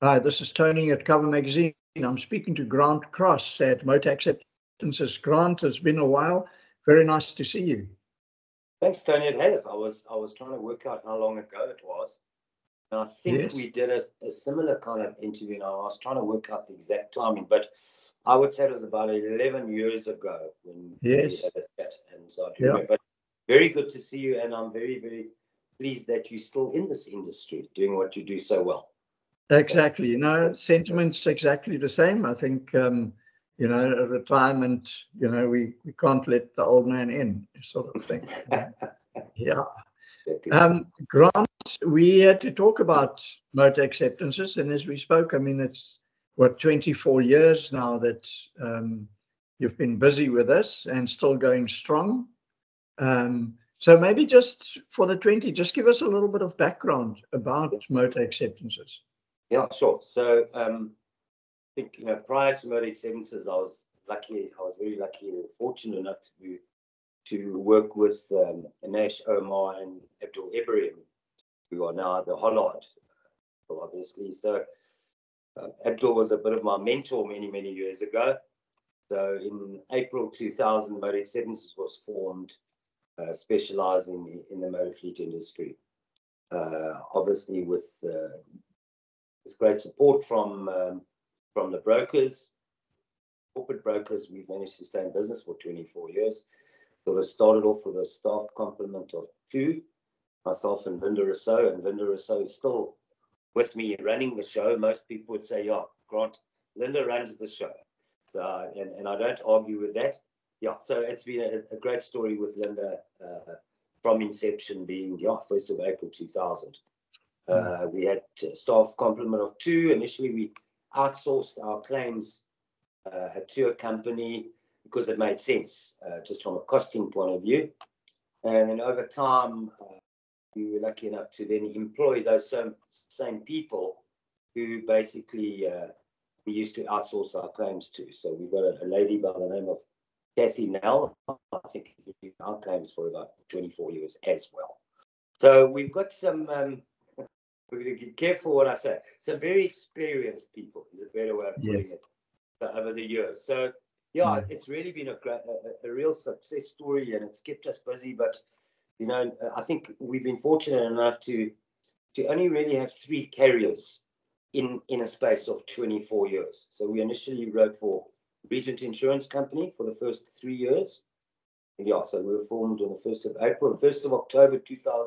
Hi, this is Tony at Cover Magazine. I'm speaking to Grant Cross at Motor Acceptances. Grant, it's been a while. Very nice to see you. Thanks, Tony. It has. I was trying to work out how long ago it was. And I think we did a similar kind of interview. And I was trying to work out the exact timing, but I would say it was about 11 years ago when we had a chat. And so I do remember. But very good to see you. And I'm very, very pleased that you're still in this industry doing what you do so well. Exactly. You know, sentiment's exactly the same. I think, you know, retirement, you know, we can't let the old man in, sort of thing. Yeah. Grant, we had to talk about Motor Acceptances. And as we spoke, I mean, it's, what, 24 years now that you've been busy with us and still going strong. So maybe just for the 20, just give us a little bit of background about Motor Acceptances. Yeah, sure. So I think, you know, prior to Motor Acceptances, I was very lucky and fortunate enough to work with Anesh Omar and Abdul Ibrahim, who are now the Hollard, obviously. So Abdul was a bit of my mentor many, many years ago. So in April 2000, Motor Acceptances was formed, specializing in the motor fleet industry. Obviously with great support from the brokers, corporate brokers. We've managed to stay in business for 24 years. Sort of started off with a staff complement of 2, myself and Vinda Rousseau. And Vinda Rousseau is still with me running the show. Most people would say, yeah, Grant, Linda runs the show. So, and I don't argue with that. Yeah, so it's been a great story with Linda from inception being, 1st of April 2000. We had a staff complement of 2. Initially, we outsourced our claims to a company because it made sense, just from a costing point of view. And then over time, we were lucky enough to then employ those same people who basically we used to outsource our claims to. So we've got a lady by the name of Kathy Nell. I think we did our claims for about 24 years as well. So we've got some... we're going to be careful what I say. Some very experienced people is a better way of putting it over the years. So, yeah, it's really been a real success story, and it's kept us busy. But, you know, I think we've been fortunate enough to only really have 3 carriers in a space of 24 years. So we initially wrote for Regent Insurance Company for the first 3 years. And yeah, so we were formed on the 1st of April. 1st of October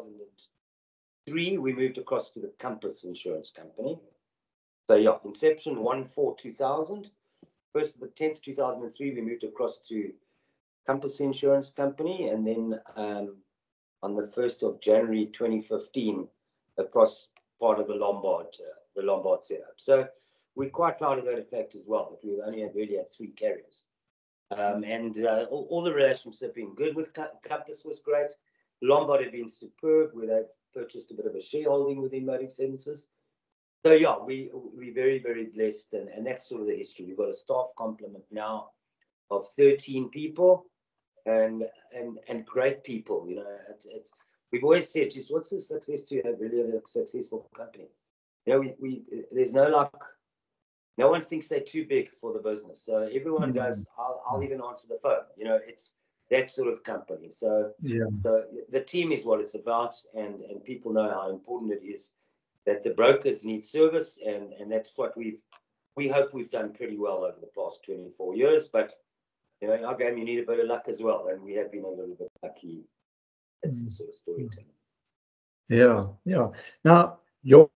2003, we moved across to the Compass Insurance Company. So yeah, inception 1/4/2000. 1st of the 10th 2003, we moved across to Compass Insurance Company, and then on the 1st of January 2015, across part of the Lombard setup. So we're quite proud of that fact as well, that we've only really had 3 carriers. And all the relationships have been good with Compass. Was great. Lombard had been superb, where they've purchased a bit of a shareholding within Motor Acceptances. So yeah, we're very, very blessed, and that's sort of the history. We've got a staff complement now of 13 people, and great people. You know, it's we've always said, just what's the success to have really a successful company? You know, we there's no luck. No one thinks they're too big for the business, so everyone goes, I'll even answer the phone. You know, it's that sort of company. So the team is what it's about, and people know how important it is that the brokers need service, and that's what we hope we've done pretty well over the past 24 years. But you know, in our game, you need a bit of luck as well, and we have been a little bit lucky. That's the sort of storytelling. Yeah. Now you're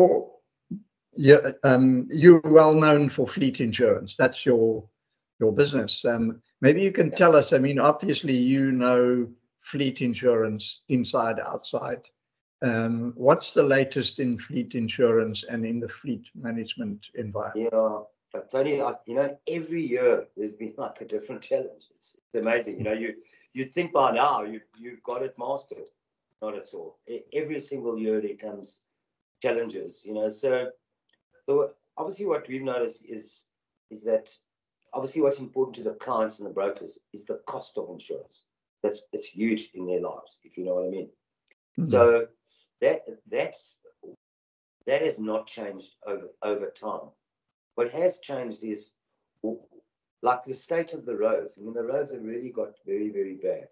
well known for fleet insurance. That's your business. Maybe you can tell us. I mean, obviously, you know fleet insurance inside, outside. What's the latest in fleet insurance and in the fleet management environment? Yeah, but Tony, you know, every year there's been like a different challenge. It's amazing. You know, you'd think by now you've got it mastered. Not at all. Every single year there comes challenges. You know, so obviously what we've noticed is that obviously what's important to the clients and the brokers is the cost of insurance. It's huge in their lives, if you know what I mean. So that's that has not changed over time. What has changed is like the state of the roads. I mean, the roads have really got very, very bad.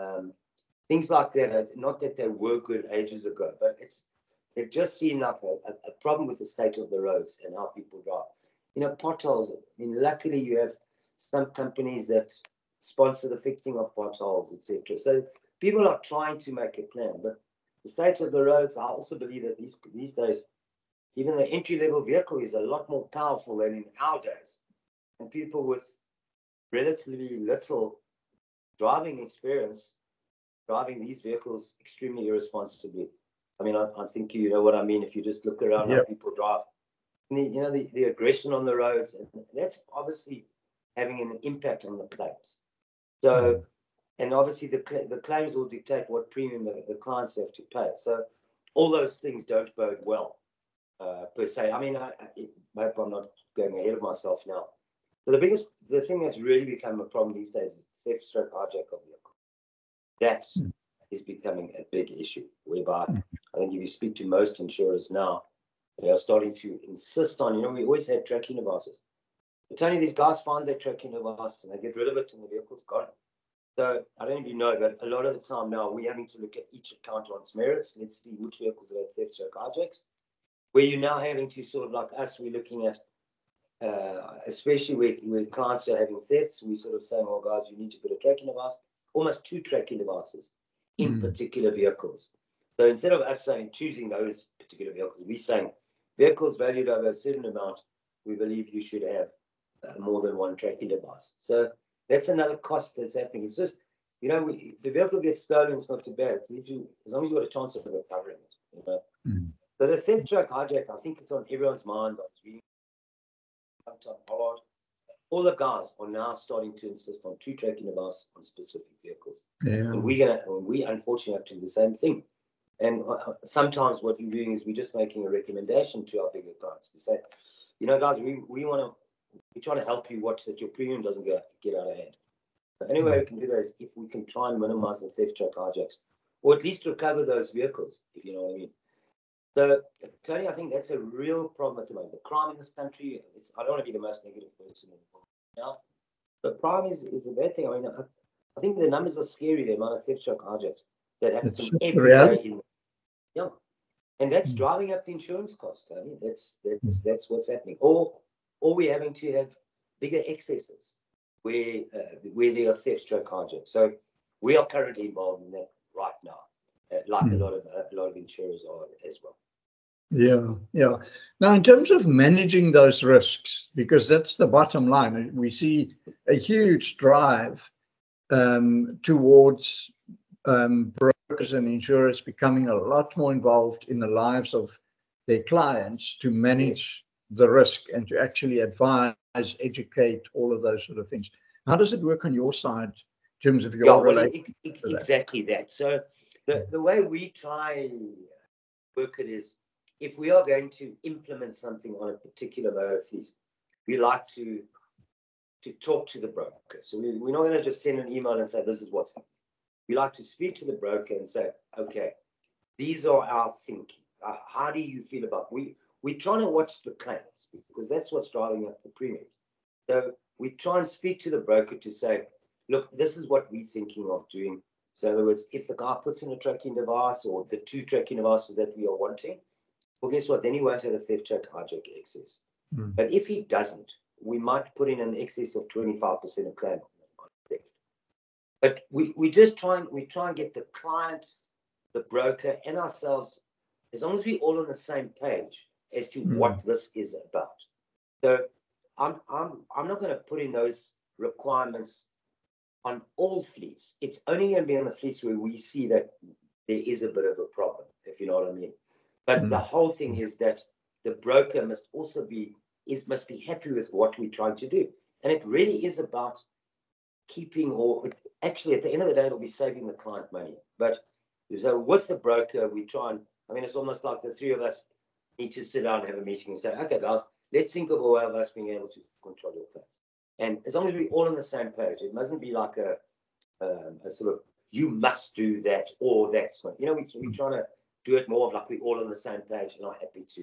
Things like that, not that they were good ages ago, but they've just seen like a problem with the state of the roads and how people drive. You know, potholes. I mean, luckily you have some companies that sponsor the fixing of potholes, etc. So people are trying to make a plan, but the state of the roads, I also believe that these days, even the entry-level vehicle is a lot more powerful than in our days. And people with relatively little driving experience driving these vehicles extremely irresponsibly. I mean, I think you know what I mean if you just look around how people drive. And the aggression on the roads, and that's obviously having an impact on the claims. So, and obviously the claims will dictate what premium the clients have to pay. So all those things don't bode well per se. I mean, I hope I'm not going ahead of myself now. So the thing that's really become a problem these days is theft, stroke, hijack of vehicle. That is becoming a big issue, whereby I think if you speak to most insurers now, they are starting to insist on, we always had tracking devices. But Tony, these guys find their tracking device and they get rid of it and the vehicle's gone. So I don't know if you know, but a lot of the time now we're having to look at each account on its merits. Let's see which vehicles have had theft, stroke, hijacks. Where you're now having to sort of like us, we're looking at, especially where clients are having thefts, we're sort of saying, well, guys, you need to put a tracking device, almost 2 tracking devices in particular vehicles. So instead of us saying choosing those particular vehicles, we're saying vehicles valued over a certain amount, we believe you should have more than 1 tracking device. So that's another cost that's happening. It's just, if the vehicle gets stolen, it's not too bad. As long as you've got a chance of recovering it. So the theft, stroke, hijack, I think it's on everyone's mind. All the guys are now starting to insist on 2 tracking devices on specific vehicles. And we unfortunately have to do the same thing. And sometimes what we're doing is we're just making a recommendation to our bigger clients to say, guys, we're trying to help you watch that your premium doesn't get out of hand. The only way we can do that is if we can try and minimize the theft, stroke, hijacks, or at least recover those vehicles, if you know what I mean. So, Tony, I think that's a real problem at the moment. The crime in this country, I don't want to be the most negative person in the world now, but crime is a bad thing. I mean, I think the numbers are scary, the amount of theft, stroke, hijacks that happen every day. And that's driving up the insurance cost, Tony. That's what's happening. Or we're having to have bigger excesses where there are theft, stroke, hijacks. So we are currently involved in that right now, like a lot of insurers are as well. Yeah. Now, in terms of managing those risks, because that's the bottom line, we see a huge drive towards brokers and insurers becoming a lot more involved in the lives of their clients to manage the risk and to actually advise, educate, all of those sort of things. How does it work on your side in terms of your relationship? Exactly that. So the way we try work it is, if we are going to implement something on a particular motor fleet, we like to talk to the broker. So we're not going to just send an email and say, this is what's happening. We like to speak to the broker and say, okay, these are our thinking. How do you feel about it? We're trying to watch the claims because that's what's driving up the premiums. So we try and speak to the broker to say, look, this is what we're thinking of doing. So in other words, if the guy puts in a tracking device or the 2 tracking devices that we are wanting, well, guess what? Then he won't have a theft, stroke, hijack excess. But if he doesn't, we might put in an excess of 25% of claim on theft. But we try and get the client, the broker, and ourselves, as long as we're all on the same page as to what this is about. So I'm not going to put in those requirements on all fleets. It's only going to be on the fleets where we see that there is a bit of a problem, if you know what I mean. But the whole thing is that the broker must also be happy with what we're trying to do. And it really is about keeping, or actually at the end of the day, it'll be saving the client money. But so with the broker, we try and, it's almost like the 3 of us need to sit down and have a meeting and say, okay, guys, let's think of a way of us being able to control your claims. And as long as we're all on the same page, it mustn't be like a sort of, you must do that or that's not. We're trying to do it more of like we're all on the same page and are happy to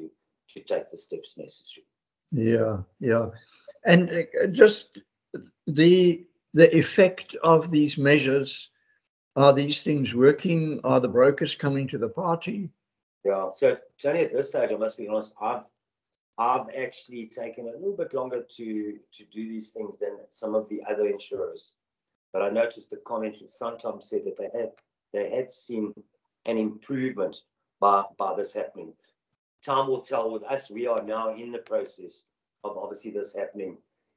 take the steps necessary. Yeah, yeah. And just the effect of these measures, are these things working? Are the brokers coming to the party? Yeah, so Tony, at this stage, I must be honest, I've actually taken a little bit longer to do these things than some of the other insurers. But I noticed a comment from Santam said that they had seen an improvement by this happening. Time will tell with us. We are now in the process of obviously this happening.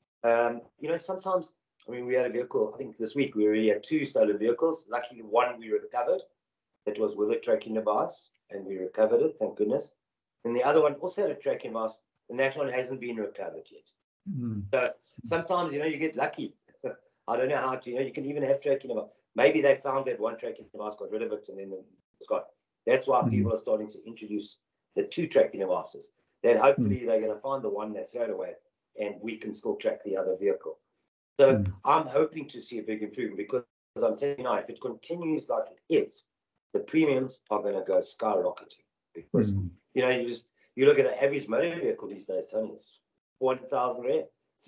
You know, sometimes, I mean, we had a vehicle, I think this week we already had 2 stolen vehicles. Luckily, one we recovered. That was with a tracking device, and we recovered it, thank goodness. And the other one also had a tracking device, and that one hasn't been recovered yet. So sometimes, you know, you get lucky. I don't know how to, you know, you can even have tracking device. Maybe they found that one tracking device, got rid of it, and then it's gone. That's why people are starting to introduce the 2 tracking devices. Then hopefully they're going to find the one they throw it away, and we can still track the other vehicle. So I'm hoping to see a big improvement, because I'm telling you now, if it continues like it is, the premiums are going to go skyrocketing. Because you know, you look at the average motor vehicle these days, Tony, it's 400,000 rand,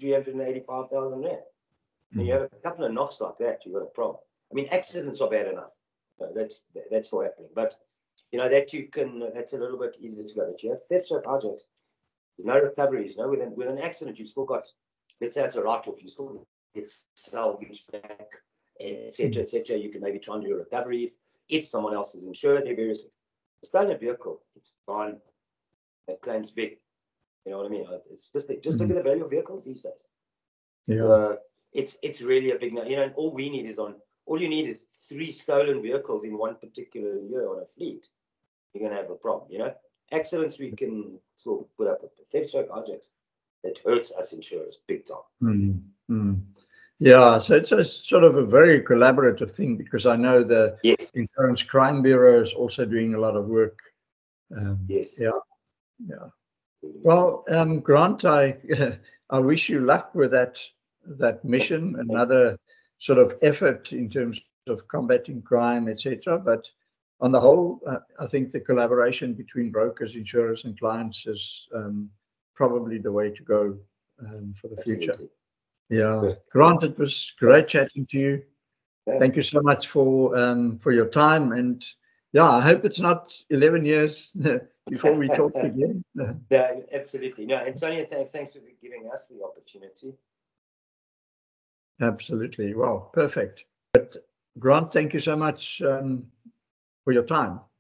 385,000 rand. And you have a couple of knocks like that, you've got a problem. I mean, accidents are bad enough. That's still happening. But you know, that's a little bit easier to go. But you have theft, stroke, hijacks. There's no recoveries. You know, with an accident, you've still got, let's say it's a write-off, you still get salvage back, etc., etc. You can maybe try and do a recovery if someone else is insured. They're various. A stolen vehicle, it's fine. That claim's big. You know what I mean? It's just look at the value of vehicles these days. Yeah. It's really a big, you know, and all you need is 3 stolen vehicles in one particular year on a fleet. You're going to have a problem, you know. Accidents we can still put up with. Theft, stroke, hijacks, it hurts us insurers big time. Yeah, so it's a sort of a very collaborative thing, because I know the Insurance Crime Bureau is also doing a lot of work. Yes. Yeah. Well, Grant, I wish you luck with that mission, another sort of effort in terms of combating crime, etc. But on the whole, I think the collaboration between brokers, insurers, and clients is probably the way to go for the future. Absolutely. Yeah, Good. Grant, it was great chatting to you. Thank you so much for your time, and yeah, I hope it's not 11 years before we talk again. Yeah, absolutely. No, and Sonia, thanks for giving us the opportunity. Absolutely. Well, perfect. But Grant, thank you so much for your time.